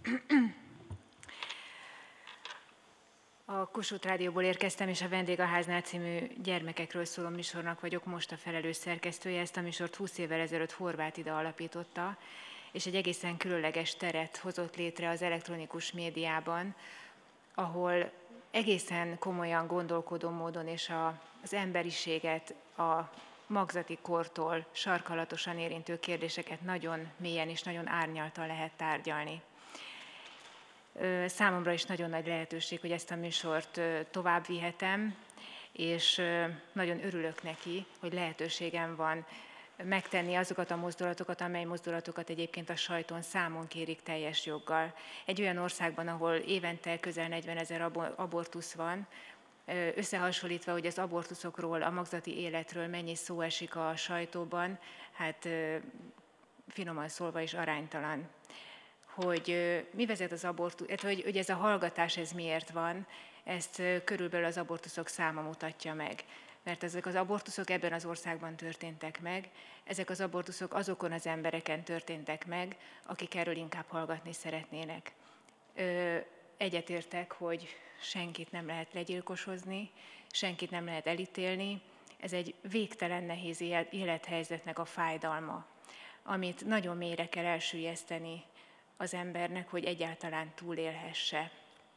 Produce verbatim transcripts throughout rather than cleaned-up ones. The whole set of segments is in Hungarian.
A Kossuth Rádióból érkeztem, és a Vendég a háznál című gyermekekről szóló műsornak vagyok most a felelős szerkesztője. Ezt a műsort húsz évvel ezelőtt Horváth Ida alapította, és egy egészen különleges teret hozott létre az elektronikus médiában, ahol egészen komolyan gondolkodó módon és a, az emberiséget a magzati kortól sarkallatosan érintő kérdéseket nagyon mélyen és nagyon árnyaltan lehet tárgyalni. Számomra is nagyon nagy lehetőség, hogy ezt a műsort tovább vihetem, és nagyon örülök neki, hogy lehetőségem van megtenni azokat a mozdulatokat, amely mozdulatokat egyébként a sajton számon kérik teljes joggal. Egy olyan országban, ahol évente közel negyvenezer abortusz van, összehasonlítva, hogy az abortuszokról, a magzati életről mennyi szó esik a sajtóban, hát finoman szólva is aránytalan. Hogy mi vezet az abortusz, hogy, hogy ez a hallgatás ez miért van, ezt körülbelül az abortuszok száma mutatja meg. Mert ezek az abortuszok ebben az országban történtek meg, ezek az abortuszok azokon az embereken történtek meg, akik erről inkább hallgatni szeretnének. Egyetértek, hogy senkit nem lehet legyilkosozni, senkit nem lehet elítélni, ez egy végtelen nehéz élethelyzetnek a fájdalma, amit nagyon mélyre kell elsüllyeszteni az embernek, hogy egyáltalán túlélhesse.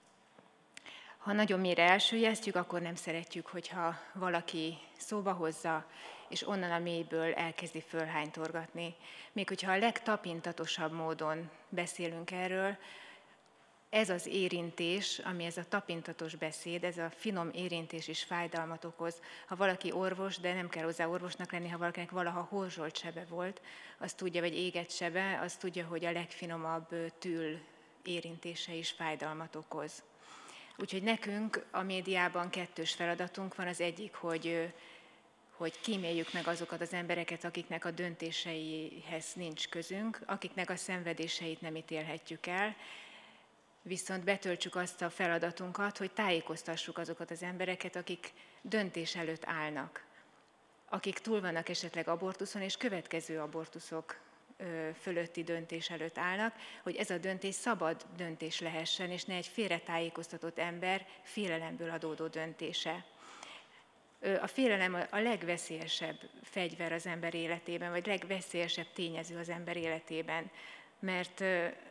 Ha nagyon mélyre elsüllyesztjük, akkor nem szeretjük, hogyha valaki szóba hozza, és onnan a mélyből elkezdi fölhánytorgatni. Még hogyha a legtapintatosabb módon beszélünk erről, ez az érintés, ami ez a tapintatos beszéd, ez a finom érintés is fájdalmat okoz. Ha valaki orvos, de nem kell hozzá orvosnak lenni, ha valakinek valaha horzsolt sebe volt, az tudja, vagy égett sebe, az tudja, hogy a legfinomabb tül érintése is fájdalmat okoz. Úgyhogy nekünk a médiában kettős feladatunk van, az egyik, hogy, hogy kíméljük meg azokat az embereket, akiknek a döntéseihez nincs közünk, akiknek a szenvedéseit nem ítélhetjük el, viszont betöltsük azt a feladatunkat, hogy tájékoztassuk azokat az embereket, akik döntés előtt állnak, akik túl vannak esetleg abortuszon, és következő abortuszok fölötti döntés előtt állnak, hogy ez a döntés szabad döntés lehessen, és ne egy félretájékoztatott ember félelemből adódó döntése. A félelem a legveszélyesebb fegyver az ember életében, vagy legveszélyesebb tényező az ember életében, mert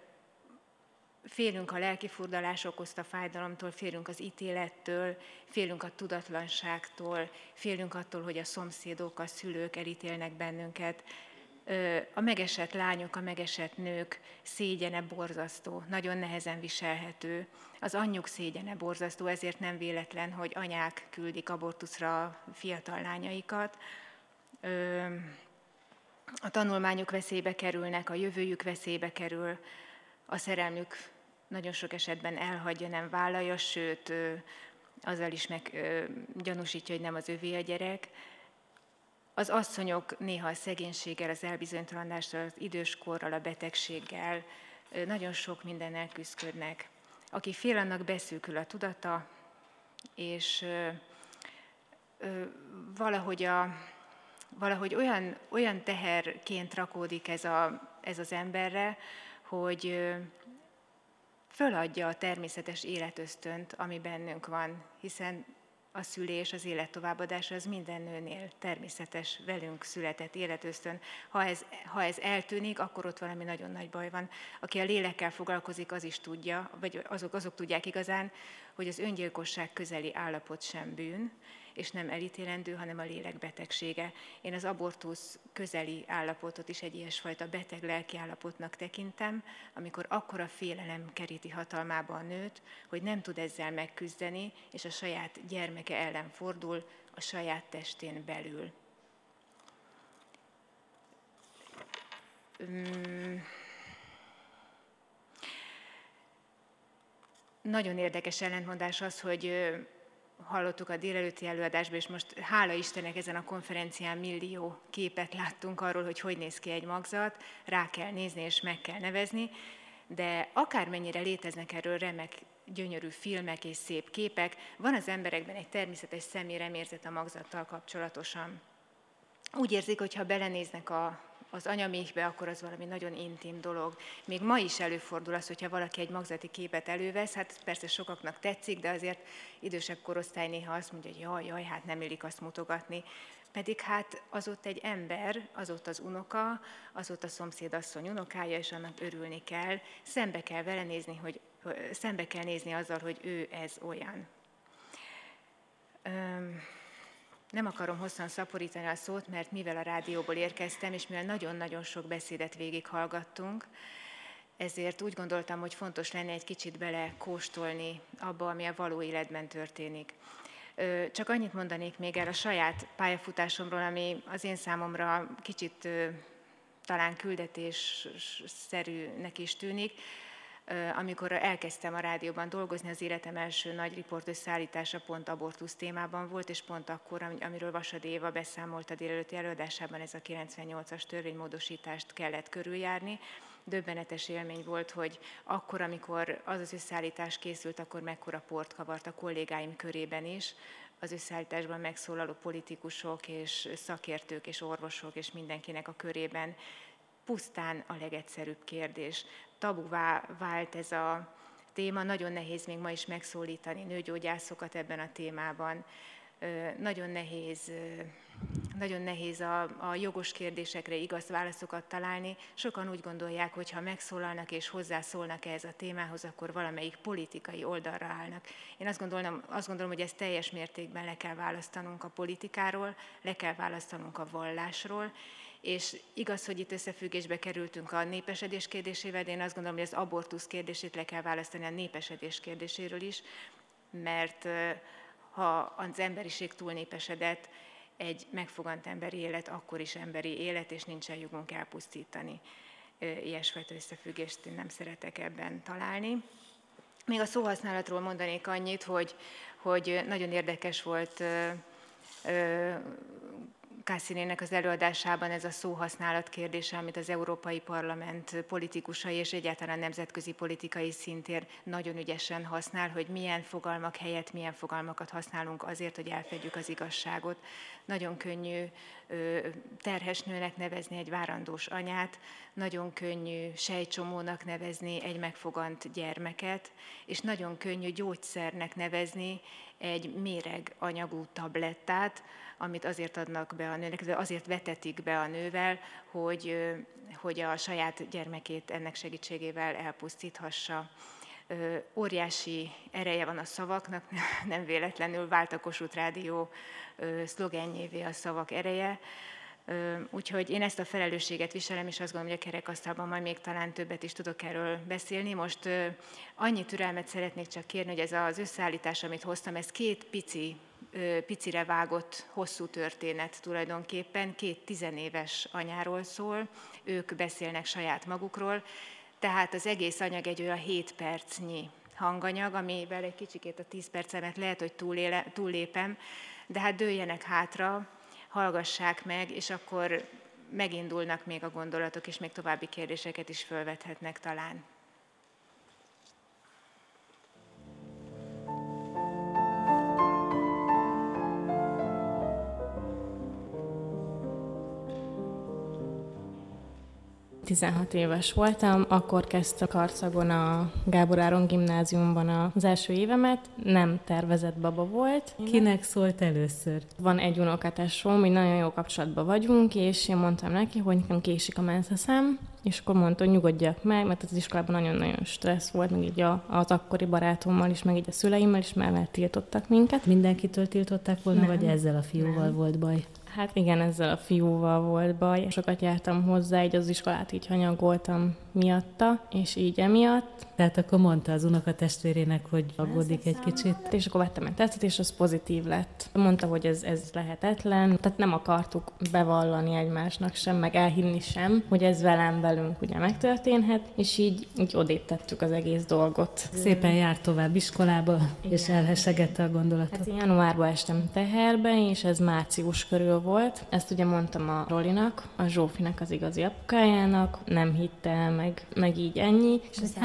félünk a lelkifurdalás okozta fájdalomtól, félünk az ítélettől, félünk a tudatlanságtól, félünk attól, hogy a szomszédok, a szülők elítélnek bennünket. A megesett lányok, a megesett nők szégyene borzasztó, nagyon nehezen viselhető. Az anyjuk szégyene borzasztó, ezért nem véletlen, hogy anyák küldik abortuszra a fiatal lányaikat. A tanulmányok veszélybe kerülnek, a jövőjük veszélybe kerül, a szerelmük nagyon sok esetben elhagyja, nem vállalja, sőt, azzal is meg gyanúsítja, hogy nem az övé a gyerek. Az asszonyok néha a szegénységgel, az elbizonytalanással, az időskorral, a betegséggel, nagyon sok mindennel küzdködnek. Aki fél, annak beszűkül a tudata, és valahogy, a, valahogy olyan, olyan teherként rakódik ez, a, ez az emberre, hogy föladja a természetes életösztönt, ami bennünk van, hiszen a szülés, az élet továbbadása az minden nőnél természetes, velünk született életösztön. Ha ez, ha ez eltűnik, akkor ott valami nagyon nagy baj van. Aki a lélekkel foglalkozik, az is tudja, vagy azok, azok tudják igazán, hogy az öngyilkosság közeli állapot sem bűn, és nem elítélendő, hanem a lélek betegsége. Én az abortusz közeli állapotot is egy ilyesfajta beteg lelki állapotnak tekintem, amikor akkora félelem keríti hatalmába a nőt, hogy nem tud ezzel megküzdeni, és a saját gyermeke ellen fordul, a saját testén belül. Hmm. Nagyon érdekes ellentmondás az, hogy hallottuk a délelőtti előadásban, és most hála Istennek ezen a konferencián millió képet láttunk arról, hogy hogy néz ki egy magzat, rá kell nézni és meg kell nevezni, de akármennyire léteznek erről remek, gyönyörű filmek és szép képek, van az emberekben egy természetes személyremérzet a magzattal kapcsolatosan. Úgy érzik, hogy ha belenéznek a az anyaméhbe, akkor az valami nagyon intim dolog. Még ma is előfordul az, hogyha valaki egy magzati képet elővesz, hát persze sokaknak tetszik, de azért idősebb korosztály néha azt mondja, hogy jaj, jaj, hát nem illik azt mutogatni. Pedig hát az ott egy ember, az ott az unoka, az ott a szomszédasszony unokája, és annak örülni kell. Szembe kell vele nézni, hogy, szembe kell nézni azzal, hogy ő ez olyan. Öm, nem akarom hosszan szaporítani a szót, mert mivel a rádióból érkeztem, és mivel nagyon-nagyon sok beszédet végighallgattunk, ezért úgy gondoltam, hogy fontos lenne egy kicsit bele kóstolni abba, ami a való életben történik. Csak annyit mondanék még el a saját pályafutásomról, ami az én számomra kicsit talán küldetésszerűnek is tűnik. Amikor elkezdtem a rádióban dolgozni, az életem első nagy riportösszállítása pont abortusz témában volt, és pont akkor, amiről Vasadi Éva beszámolt a délelőtti előadásában, ez a kilencvennyolcas törvénymódosítást kellett körüljárni. Döbbenetes élmény volt, hogy akkor, amikor az az összeállítás készült, akkor mekkora port kavart a kollégáim körében is, az összeállításban megszólaló politikusok és szakértők és orvosok és mindenkinek a körében. Pusztán a legegyszerűbb kérdés. Tabuvá vált ez a téma, nagyon nehéz még ma is megszólítani nőgyógyászokat ebben a témában. Nagyon nehéz, nagyon nehéz a, a jogos kérdésekre igaz válaszokat találni. Sokan úgy gondolják, hogy ha megszólalnak és hozzászólnak ehhez a témához, akkor valamelyik politikai oldalra állnak. Én azt gondolom, azt gondolom, hogy ezt teljes mértékben le kell választanunk a politikáról, le kell választanunk a vallásról, és igaz, hogy itt összefüggésbe kerültünk a népesedés kérdésével, de én azt gondolom, hogy az abortusz kérdését le kell választani a népesedés kérdéséről is, mert ha az emberiség túlnépesedett, egy megfogant emberi élet akkor is emberi élet, és nincsen jogunk elpusztítani. Ilyesfajta összefüggést én nem szeretek ebben találni. Még a szóhasználatról mondanék annyit, hogy, hogy nagyon érdekes volt Cassinének az előadásában ez a szóhasználat kérdése, amit az Európai Parlament politikusai és egyáltalán nemzetközi politikai szintén nagyon ügyesen használ, hogy milyen fogalmak helyett milyen fogalmakat használunk azért, hogy elfedjük az igazságot. Nagyon könnyű terhes nőnek nevezni egy várandós anyát, nagyon könnyű sejtcsomónak nevezni egy megfogant gyermeket, és nagyon könnyű gyógyszernek nevezni egy méreg anyagú tablettát, amit azért adnak be a nőnek, azért vetetik be a nővel, hogy, hogy a saját gyermekét ennek segítségével elpusztíthassa. Óriási ereje van a szavaknak, nem véletlenül vált a Kossuth Rádió szlogenjévé a szavak ereje. Úgyhogy én ezt a felelősséget viselem, és azt gondolom, hogy a kerekasztalban majd még talán többet is tudok erről beszélni. Most annyi türelmet szeretnék csak kérni, hogy ez az összeállítás, amit hoztam, ez két pici, picire vágott, hosszú történet tulajdonképpen, két tizenéves anyáról szól, ők beszélnek saját magukról, tehát az egész anyag egy olyan hét percnyi hanganyag, amivel egy kicsikét a tíz percemet lehet, hogy túléle, túllépem, de hát dőljenek hátra, hallgassák meg, és akkor megindulnak még a gondolatok, és még további kérdéseket is felvethetnek talán. tizenhat éves voltam, akkor kezdtem Karcagon a Gábor Áron gimnáziumban az első évemet, nem tervezett baba volt. Kinek szólt először? Van egy unokatesom, mi nagyon jó kapcsolatban vagyunk, és én mondtam neki, hogy nekem késik a menszeszem, és akkor mondta, hogy nyugodjak meg, mert az iskolában nagyon-nagyon stressz volt, meg így a, az akkori barátommal is, meg így a szüleimmel is, mert tiltottak minket. Mindenkitől tiltották volna, nem. Vagy ezzel a fiúval nem. volt baj? Hát igen, ezzel a fiúval volt baj. Sokat jártam hozzá, így az iskolát így hanyagoltam miatta, és így emiatt. Tehát akkor mondta az unokatestvérének, hogy aggódik egy kicsit. És akkor vettem egy tesztet, és az pozitív lett. Mondta, hogy ez, ez lehetetlen, tehát nem akartuk bevallani egymásnak sem, meg elhinni sem, hogy ez velem, velünk ugye megtörténhet, és így, így odébb tettük az egész dolgot. Szépen járt tovább iskolába, igen. És elhessegette a gondolatot. Hát januárban estem teherbe, és ez március körül volt. Ezt ugye mondtam a Rolinak, a Zsófinak, az igazi apukájának, nem hitte, meg, meg így ennyi. És ez hány éves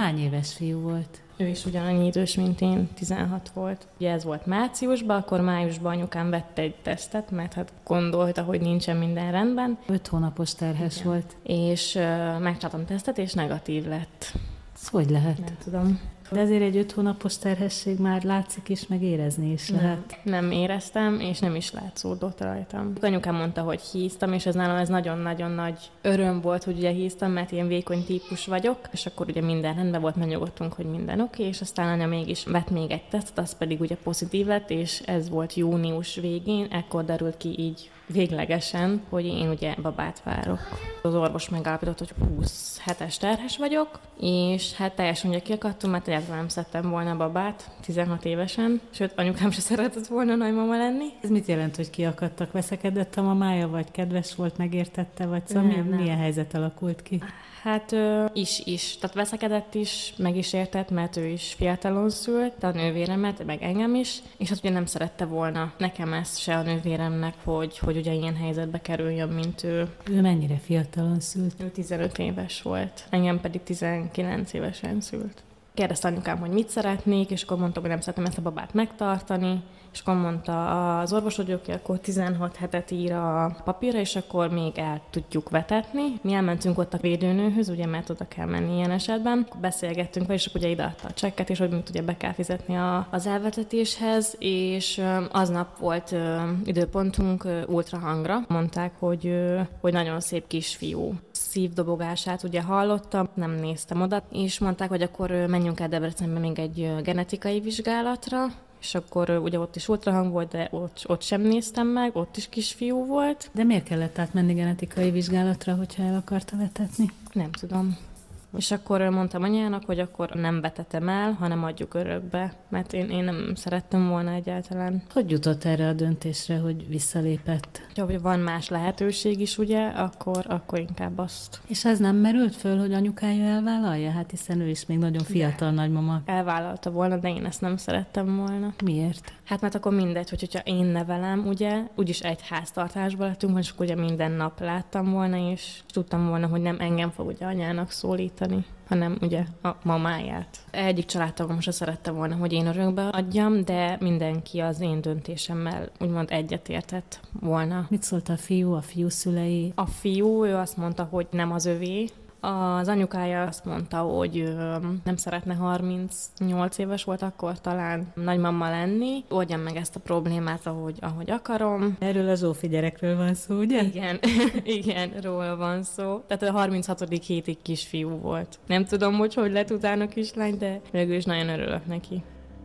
éves fiú volt? Ő is ugyanannyi idős, mint én, tizenhat volt. Ugye ez volt márciusban, akkor májusban anyukám vette egy tesztet, mert hát gondolta, hogy nincsen minden rendben. Öt hónapos terhes Igen. volt. És uh, megcsináltam tesztet, és negatív lett. Ez hogy lehet? Nem tudom. De ezért egy öt hónapos terhesség már látszik is, meg érezni is lehet. Nem, nem éreztem, és nem is látszódott rajtam. Anyukám mondta, hogy híztam, és ez nálam ez nagyon-nagyon nagy öröm volt, hogy ugye híztam, mert ilyen vékony típus vagyok, és akkor ugye minden rendben volt, megnyugodtunk, hogy minden oké, okay, és aztán anya mégis vett még egy tesztet, az pedig ugye pozitív lett, és ez volt június végén, ekkor derült ki így véglegesen, hogy én ugye babát várok. Az orvos megállapított, hogy húsz hetes terhes vagyok, és hát teljesen ugye kiakadtam, mert egyáltalán nem szerettem volna babát, tizenhat évesen, sőt anyukám se szeretett volna nagymama lenni. Ez mit jelent, hogy kiakadtak? Veszekedett a mamája, vagy kedves volt, megértette, vagy szóval nem, milyen, milyen helyzet alakult ki? Hát ö, is, is. Tehát veszekedett is, meg is értett, mert ő is fiatalon szült, a nővéremet, meg engem is, és hát ugye nem szerette volna nekem ezt se a nővéremnek, hogy, hogy ugye ilyen helyzetbe kerüljön, mint ő. Ő mennyire fiatalon szült? Ő tizenöt éves volt, engem pedig tizenkilenc évesen szült. Kérdezte anyukám, hogy mit szeretnék, és akkor mondtam, hogy nem szeretném ezt a babát megtartani, és akkor mondta az orvos, hogy oké, akkor tizenhat hetet ír a papírra, és akkor még el tudjuk vetetni. Mi elmentünk ott a védőnőhöz, ugye, mert oda kell menni ilyen esetben. Beszélgettünk vele, és akkor ugye ideadta a csekket, és hogy mit ugye be kell fizetni a, az elvetetéshez, és aznap volt időpontunk ultrahangra. Mondták, hogy, hogy nagyon szép kisfiú. Szívdobogását ugye hallottam, nem néztem oda, és mondták, hogy akkor menjünk el Debrecenbe még egy genetikai vizsgálatra, és akkor ugye ott is ultrahang volt, de ott, ott sem néztem meg, ott is kisfiú volt. De miért kellett átmenni genetikai vizsgálatra, hogyha el akarta vetetni? Nem tudom. És akkor mondtam anyának, hogy akkor nem vetetem el, hanem adjuk örökbe, mert én, én nem szerettem volna egyáltalán. Hogy jutott erre a döntésre, hogy visszalépett? Ha van más lehetőség is, ugye, akkor, akkor inkább azt. És ez nem merült föl, hogy anyukája elvállalja? Hát hiszen ő is még nagyon fiatal de. nagymama. Elvállalta volna, de én ezt nem szerettem volna. Miért? Hát mert akkor mindegy, hogy, hogyha én nevelem, ugye, úgyis egy háztartásban lettünk, és akkor ugye minden nap láttam volna, és tudtam volna, hogy nem engem fog ugye anyának szólítani, hanem ugye a mamáját. Egyik családtagom se szerette volna, hogy én örökbe adjam, de mindenki az én döntésemmel úgymond egyetértett volna. Mit szólt a fiú, a fiú szülei? A fiú, ő azt mondta, hogy nem az övé. Az anyukája azt mondta, hogy ö, nem szeretne harmincnyolc éves volt akkor talán nagymama lenni. Oldjam meg ezt a problémát, ahogy, ahogy akarom. Erről a Zsófi gyerekről van szó, ugye? Igen, igen, róla van szó. Tehát a harminchatodik hétig kisfiú volt. Nem tudom, hogy hogy lett utána kislány, de végül is nagyon örülök neki.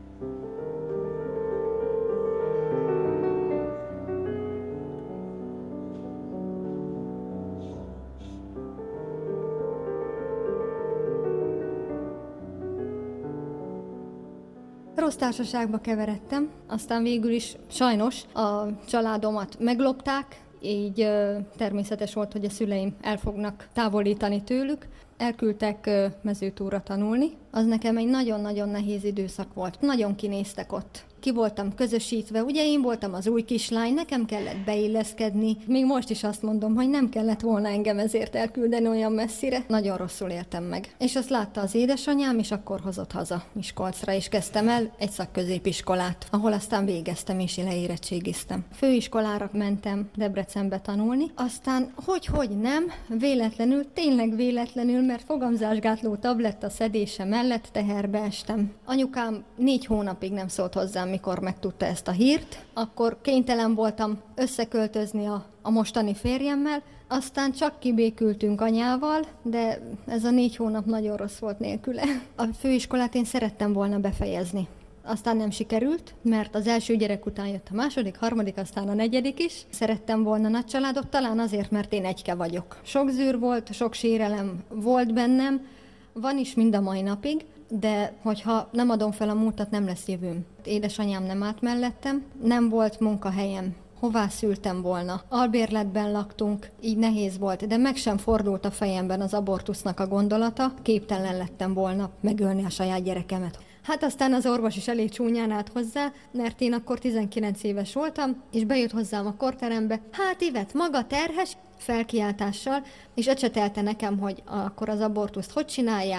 Rossz társaságba keveredtem, aztán végül is sajnos a családomat meglopták, így ö, természetes volt, hogy a szüleim el fognak távolítani tőlük. Elküldtek ö, mezőtúra tanulni. Az nekem egy nagyon-nagyon nehéz időszak volt. Nagyon kinéztek ott. Ki voltam közösítve, ugye én voltam az új kislány, nekem kellett beilleszkedni. Még most is azt mondom, hogy nem kellett volna engem ezért elküldeni olyan messzire. Nagyon rosszul éltem meg. És azt látta az édesanyám, és akkor hozott haza Miskolcra, és kezdtem el egy szakközépiskolát, ahol aztán végeztem és leérettségiztem. Főiskolára mentem Debrecenbe tanulni, aztán hogy-hogy nem, véletlenül, tényleg véletlenül, mert fogamzásgátló tabletta szedése mellett teherbe estem. Anyukám négy hónapig nem szólt hozzám, mikor megtudta ezt a hírt, akkor kénytelen voltam összeköltözni a, a mostani férjemmel, aztán csak kibékültünk anyával, de ez a négy hónap nagyon rossz volt nélküle. A főiskolát én szerettem volna befejezni. Aztán nem sikerült, mert az első gyerek után jött a második, harmadik, aztán a negyedik is. Szerettem volna nagy családot, talán azért, mert én egyke vagyok. Sok zűr volt, sok sérelem volt bennem, van is mind a mai napig, de hogyha nem adom fel a múltat, nem lesz jövőm. Édesanyám nem állt mellettem, nem volt munkahelyem. Hová szültem volna? Albérletben laktunk, így nehéz volt, de meg sem fordult a fejemben az abortusznak a gondolata. Képtelen lettem volna megölni a saját gyerekemet. Hát aztán az orvos is elég csúnyán állt hozzá, mert én akkor tizenkilenc éves voltam, és bejött hozzám a korterembe. Hát Ivet, maga terhes? Felkiáltással, és ecsetelte nekem, hogy akkor az abortuszt hogy csinálják,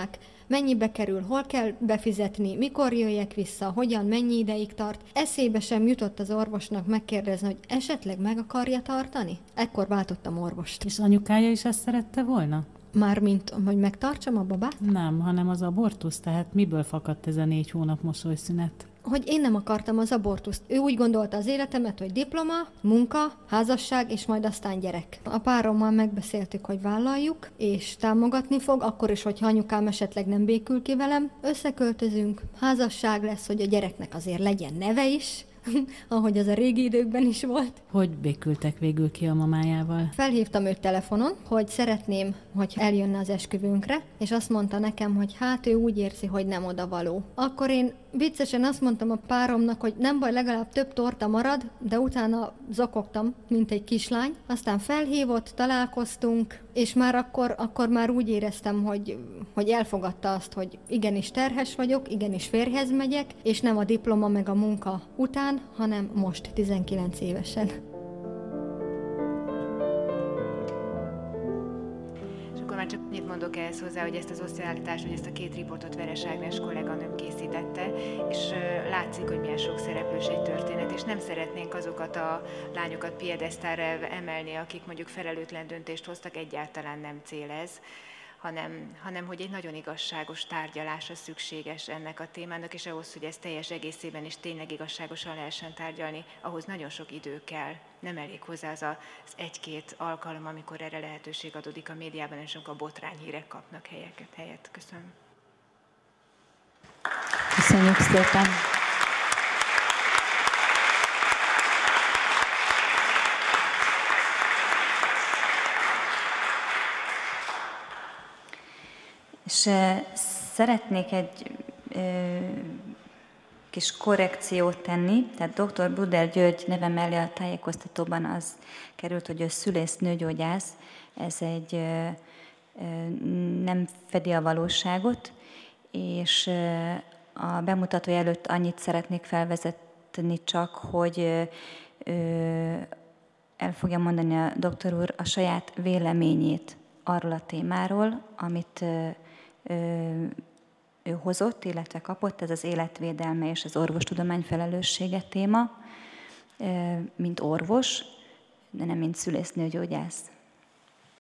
mennyibe kerül, hol kell befizetni, mikor jöjjek vissza, hogyan, mennyi ideig tart. Eszébe sem jutott az orvosnak megkérdezni, hogy esetleg meg akarja tartani? Ekkor váltottam orvost. És anyukája is ezt szerette volna? Mármint, hogy megtartsam a babát? Nem, hanem az abortusz, tehát miből fakadt ez a négy hónap mosolyszünet? Hogy én nem akartam az abortuszt. Ő úgy gondolta az életemet, hogy diploma, munka, házasság, és majd aztán gyerek. A párommal megbeszéltük, hogy vállaljuk, és támogatni fog, akkor is, hogyha anyukám esetleg nem békül ki velem. Összeköltözünk, házasság lesz, hogy a gyereknek azért legyen neve is, ahogy az a régi időkben is volt. Hogy békültek végül ki a mamájával? Felhívtam őt telefonon, hogy szeretném, hogy eljönne az esküvőnkre, és azt mondta nekem, hogy hát ő úgy érzi, hogy nem odavaló. Akkor én viccesen azt mondtam a páromnak, hogy nem baj, legalább több torta marad, de utána zokogtam, mint egy kislány. Aztán felhívott, találkoztunk, és már akkor, akkor már úgy éreztem, hogy, hogy elfogadta azt, hogy igenis terhes vagyok, igenis férjhez megyek, és nem a diploma meg a munka után, hanem most tizenkilenc évesen. Már csak annyit mondok ehhez hozzá, hogy ezt az összeállítást, hogy ezt a két riportot Veres Ágnes kolléganőm készítette, és látszik, hogy milyen sok szereplős egy történet, és nem szeretnénk azokat a lányokat piedesztára emelni, akik mondjuk felelőtlen döntést hoztak, egyáltalán nem cél ez, hanem, hanem hogy egy nagyon igazságos tárgyalása szükséges ennek a témának, és ahhoz, hogy ez teljes egészében is tényleg igazságosan lehessen tárgyalni, ahhoz nagyon sok idő kell. Nem elég hozzá az az egy-két alkalom, amikor erre lehetőség adódik a médiában, és amikor a botrányhírek kapnak helyeket, helyet. Köszönöm. Köszönjük szépen. És szeretnék egy ö, kis korrekciót tenni, tehát doktor Bruder György neve mellé a tájékoztatóban az került, hogy ő szülész nőgyógyász, ez egy ö, ö, nem fedi a valóságot, és ö, a bemutató előtt annyit szeretnék felvezetni csak, hogy ö, ö, el fogja mondani a doktor úr a saját véleményét arról a témáról, amit ö, ő hozott, illetve kapott, ez az életvédelme és az orvostudomány felelőssége téma, mint orvos, de nem mint szülésznőgyógyász.